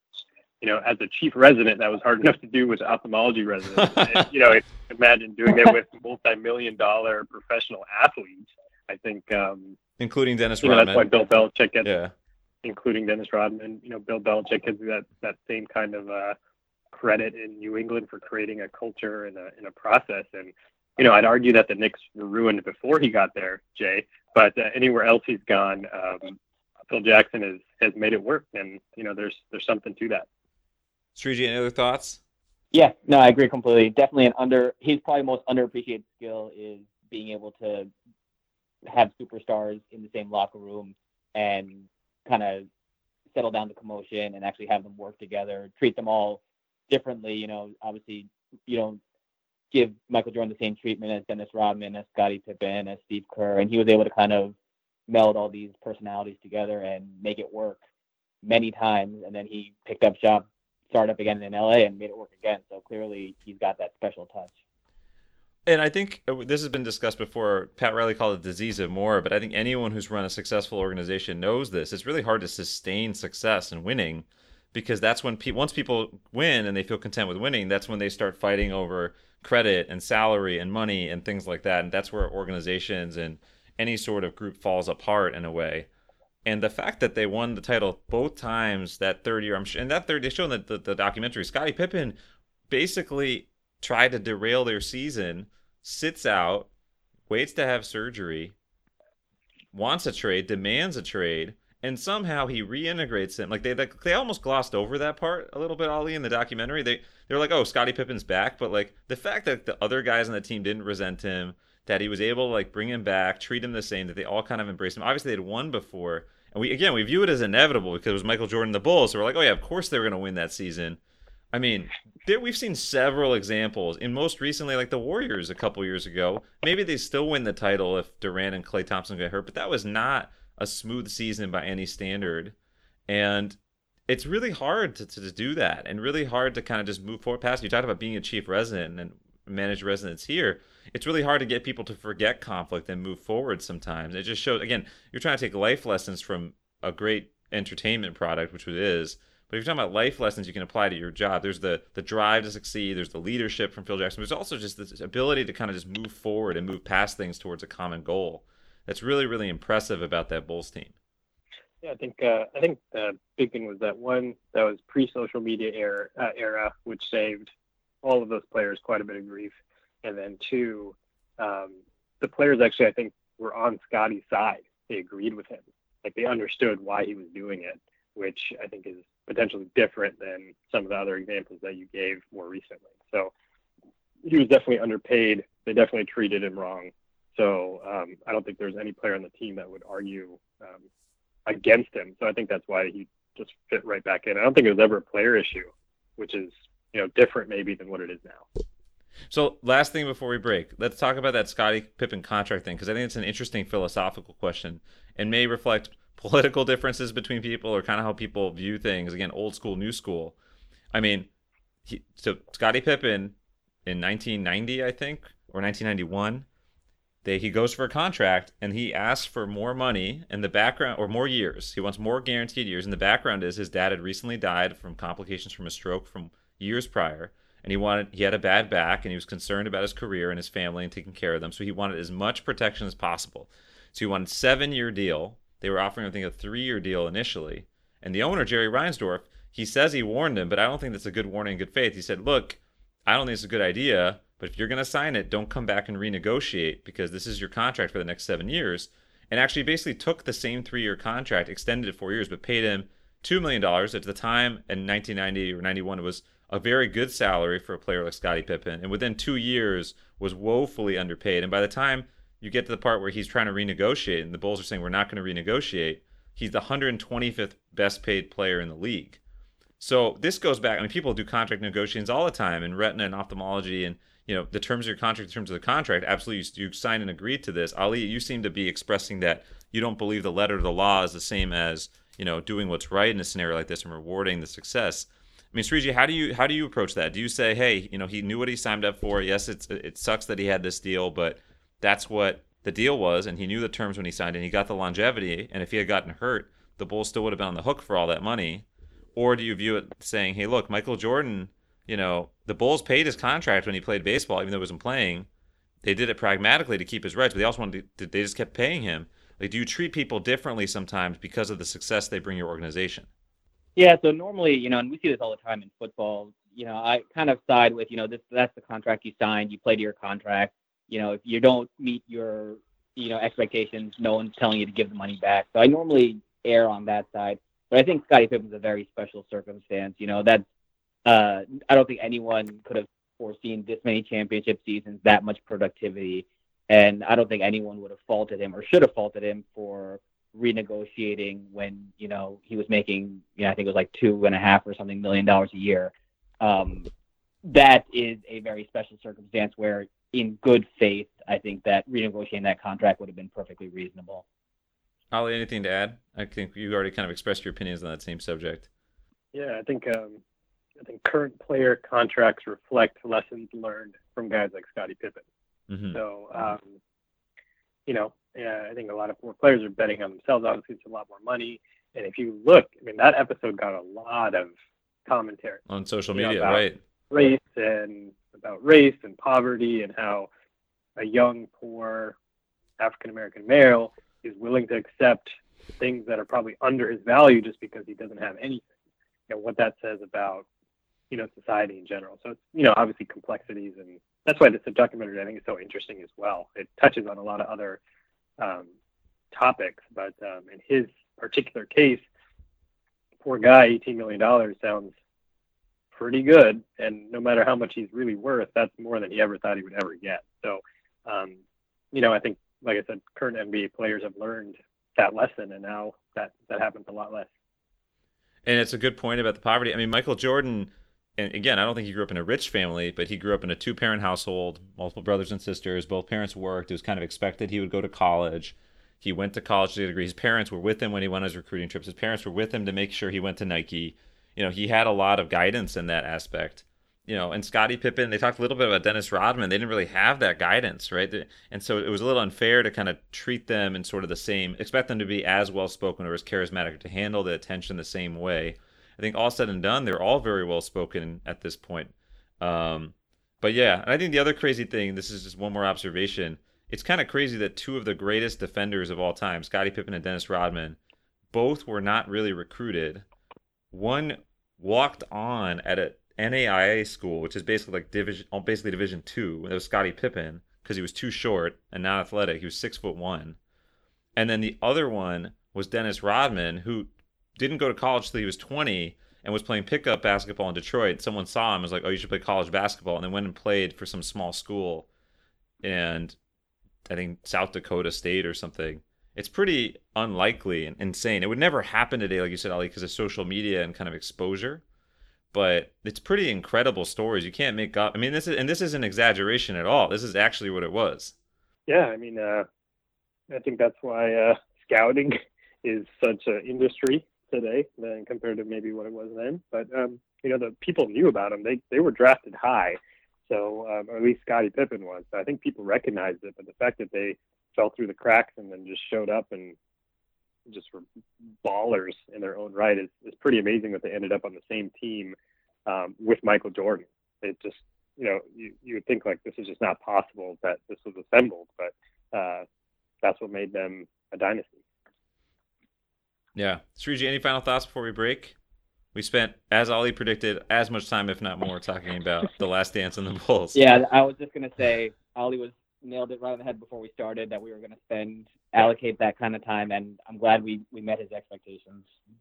as a chief resident, that was hard enough to do with ophthalmology residents. And, imagine doing it with multi-million-dollar professional athletes. I think, including Dennis Rodman. That's why Bill Belichick gets, including Dennis Rodman. Bill Belichick gets that same kind of credit in New England for creating a culture and a process. And I'd argue that the Knicks were ruined before he got there, Jay. But anywhere else he's gone, Phil Jackson has made it work, and there's something to that. Sriji, any other thoughts? Yeah, no, I agree completely. Definitely he's probably most underappreciated skill is being able to have superstars in the same locker room and kind of settle down the commotion and actually have them work together, treat them all differently. Obviously you don't give Michael Jordan the same treatment as Dennis Rodman, as Scottie Pippen, as Steve Kerr, and he was able to kind of meld all these personalities together and make it work many times. And then he picked up shop, started up again in LA, and made it work again. So clearly he's got that special touch. And I think this has been discussed before. Pat Riley called it disease of more, but I think anyone who's run a successful organization knows this. It's really hard to sustain success and winning, because that's when once people win and they feel content with winning, that's when they start fighting over credit and salary and money and things like that. And that's where organizations and any sort of group falls apart in a way. And the fact that they won the title both times that third year, and that third, they show in the documentary, Scottie Pippen basically tried to derail their season, sits out, waits to have surgery, wants a trade, demands a trade, and somehow he reintegrates him. Like they almost glossed over that part a little bit, Ali, in the documentary. They're like, oh, Scottie Pippen's back, but like the fact that the other guys on the team didn't resent him, that he was able to like bring him back, treat him the same, that they all kind of embraced him. Obviously, they'd won before, and we view it as inevitable because it was Michael Jordan, the Bulls. So we're like, oh yeah, of course they were going to win that season. I mean, we've seen several examples, and most recently, like the Warriors a couple years ago. Maybe they still win the title if Durant and Klay Thompson get hurt, but that was not a smooth season by any standard. And it's really hard to do that, and really hard to kind of just move forward past. You talked about being a chief resident and manage residents here. It's really hard to get people to forget conflict and move forward sometimes. It just shows, again, you're trying to take life lessons from a great entertainment product, which it is. But if you're talking about life lessons you can apply to your job, there's the drive to succeed, there's the leadership from Phil Jackson, there's also just this ability to kind of just move forward and move past things towards a common goal. That's really, really impressive about that Bulls team. Yeah, I think the big thing was that one, that was pre-social media era, which saved all of those players quite a bit of grief. And then two, the players actually, I think, were on Scottie's side. They agreed with him. Like they understood why he was doing it, which I think is potentially different than some of the other examples that you gave more recently. So he was definitely underpaid. They definitely treated him wrong. So I don't think there's any player on the team that would argue against him. So I think that's why he just fit right back in. I don't think it was ever a player issue, which is different maybe than what it is now. So last thing before we break, let's talk about that Scottie Pippen contract thing, because I think it's an interesting philosophical question and may reflect political differences between people or kind of how people view things. Again, old school, new school. I mean, so Scottie Pippen in 1990, I think, or 1991, he goes for a contract and he asks for more money in the background, or more years. He wants more guaranteed years. And the background is his dad had recently died from complications from a stroke from years prior. And he had a bad back, and he was concerned about his career and his family and taking care of them. So he wanted as much protection as possible. So he wanted a 7-year deal. They were offering, I think, a 3-year deal initially. And the owner, Jerry Reinsdorf, he says he warned him, but I don't think that's a good warning in good faith. He said, look, I don't think it's a good idea, but if you're going to sign it, don't come back and renegotiate, because this is your contract for the next 7 years. And actually basically took the same 3-year contract, extended it 4 years, but paid him $2 million. At the time, in 1990 or 91, it was a very good salary for a player like Scottie Pippen. And within 2 years was woefully underpaid. And by the time you get to the part where he's trying to renegotiate, and the Bulls are saying, we're not going to renegotiate, he's the 125th best paid player in the league. So this goes back, I mean, people do contract negotiations all the time in retina and ophthalmology, and the terms of your contract, the terms of the contract, absolutely, you signed and agreed to this. Ali, you seem to be expressing that you don't believe the letter of the law is the same as, doing what's right in a scenario like this and rewarding the success. I mean, Sriji, how do you approach that? Do you say, hey, he knew what he signed up for. Yes, it sucks that he had this deal, but that's what the deal was, and he knew the terms when he signed, and he got the longevity. And if he had gotten hurt, the Bulls still would have been on the hook for all that money. Or do you view it saying, hey, look, Michael Jordan, the Bulls paid his contract when he played baseball, even though he wasn't playing. They did it pragmatically to keep his rights, but they also they just kept paying him. Like, do you treat people differently sometimes because of the success they bring your organization? Yeah, so normally, and we see this all the time in football. I kind of side with, that's the contract you signed. You play to your contract. If you don't meet your, expectations, no one's telling you to give the money back. So I normally err on that side. But I think Scottie Pippen's a very special circumstance. That I don't think anyone could have foreseen this many championship seasons, that much productivity. And I don't think anyone would have faulted him or should have faulted him for renegotiating when, he was making, I think it was like $2.5 million a year. That is a very special circumstance where, in good faith, I think that renegotiating that contract would have been perfectly reasonable. Ali, anything to add? I think you already kind of expressed your opinions on that same subject. Yeah, I think current player contracts reflect lessons learned from guys like Scottie Pippen. Mm-hmm. So, I think a lot of former players are betting on themselves. Obviously, it's a lot more money. And if you look, that episode got a lot of commentary on social media, right? About race and poverty, and how a young, poor African-American male is willing to accept things that are probably under his value just because he doesn't have anything. What that says about, society in general. So it's, obviously complexities, and that's why this documentary, I think, is so interesting as well. It touches on a lot of other topics, but in his particular case, poor guy, $18 million sounds pretty good, and no matter how much he's really worth, that's more than he ever thought he would ever get. So, I think, like I said, current NBA players have learned that lesson, and now that happens a lot less. And it's a good point about the poverty. Michael Jordan, and again, I don't think he grew up in a rich family, but he grew up in a 2-parent household, multiple brothers and sisters. Both parents worked. It was kind of expected he would go to college. He went to college to get a degree. His parents were with him when he went on his recruiting trips. His parents were with him to make sure he went to Nike. He had a lot of guidance in that aspect. And Scottie Pippen, they talked a little bit about Dennis Rodman. They didn't really have that guidance, right? And so it was a little unfair to kind of treat them in sort of the same, expect them to be as well-spoken or as charismatic, to handle the attention the same way. I think all said and done, they're all very well-spoken at this point. But yeah, and I think the other crazy thing, this is just one more observation, it's kind of crazy that two of the greatest defenders of all time, Scottie Pippen and Dennis Rodman, both were not really recruited. One walked on at a NAIA school, which is basically like Division II. That was Scottie Pippen because he was too short and not athletic. He was 6'1", and then the other one was Dennis Rodman, who didn't go to college till he was 20 and was playing pickup basketball in Detroit. Someone saw him and was like, "Oh, you should play college basketball," and then went and played for some small school, and I think South Dakota State or something. It's pretty unlikely and insane. It would never happen today, like you said, Ali, because of social media and kind of exposure. But it's pretty incredible stories. You can't make up. This isn't exaggeration at all. This is actually what it was. Yeah, I think that's why scouting is such an industry today than compared to maybe what it was then. But the people knew about them. They were drafted high, so or at least Scottie Pippen was. So I think people recognized it. But the fact that they fell through the cracks and then just showed up and just were ballers in their own right is pretty amazing that they ended up on the same team with Michael Jordan. It just, you would think like this is just not possible that this was assembled, but that's what made them a dynasty. Yeah. Sriji, any final thoughts before we break? We spent, as Ali predicted, as much time, if not more, talking about The Last Dance and the Bulls. Yeah, I was just going to say, Ali nailed it right on the head before we started, that we were going to allocate that kind of time, and I'm glad we met his expectations.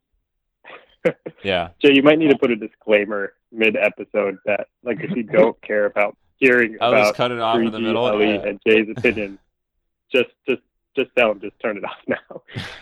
Yeah. Jay, you might need to put a disclaimer mid-episode that, like, if you don't care about hearing I'll about just cut it off in the middle. Ali and Jay's opinion, just tell him, just turn it off now.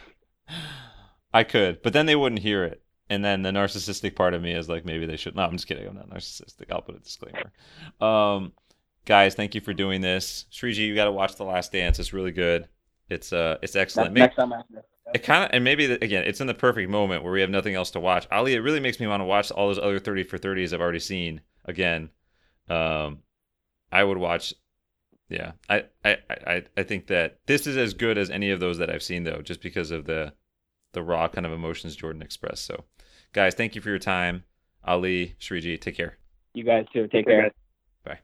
I could, but then they wouldn't hear it. And then the narcissistic part of me is like, maybe they should. No, I'm just kidding. I'm not narcissistic. I'll put a disclaimer. Guys, thank you for doing this. Sriji, you got to watch The Last Dance. It's really good. It's excellent. Next time it kind of, and maybe again, it's in the perfect moment where we have nothing else to watch. Ali, it really makes me want to watch all those other 30 for 30s I've already seen again. I would watch Yeah. I think that this is as good as any of those that I've seen, though, just because of the raw kind of emotions Jordan expressed. So, guys, thank you for your time. Ali, Sriji, take care. You guys too. Take care. Bye.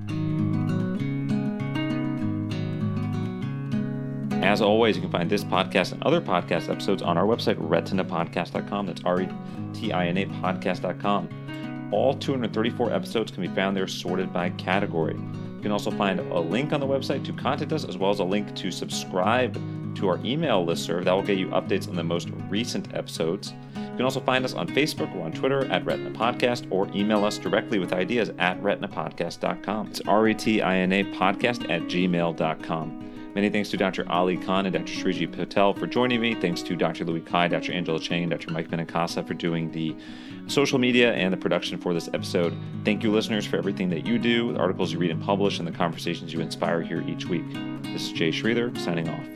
As always, you can find this podcast and other podcast episodes on our website, retinapodcast.com. That's RETINA podcast.com. All 234 episodes can be found there sorted by category. You can also find a link on the website to contact us, as well as a link to subscribe to our email listserv. That will get you updates on the most recent episodes. You can also find us on Facebook or on Twitter at Retina Podcast, or email us directly with ideas at retinapodcast.com. It's RETINA podcast at gmail.com. Many thanks to Dr. Ali Khan and Dr. Sriji Patel for joining me. Thanks to Dr. Louis Kai, Dr. Angela Chang, and Dr. Mike Benincasa for doing the social media and the production for this episode. Thank you, listeners, for everything that you do, the articles you read and publish, and the conversations you inspire here each week. This is Jay Sridhar, signing off.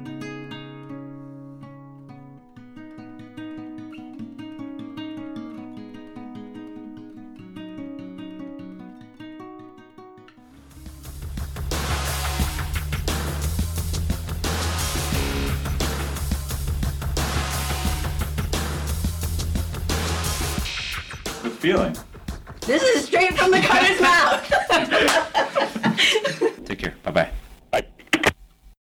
Feeling. This is straight from the cutter's mouth. Take care. Bye-bye.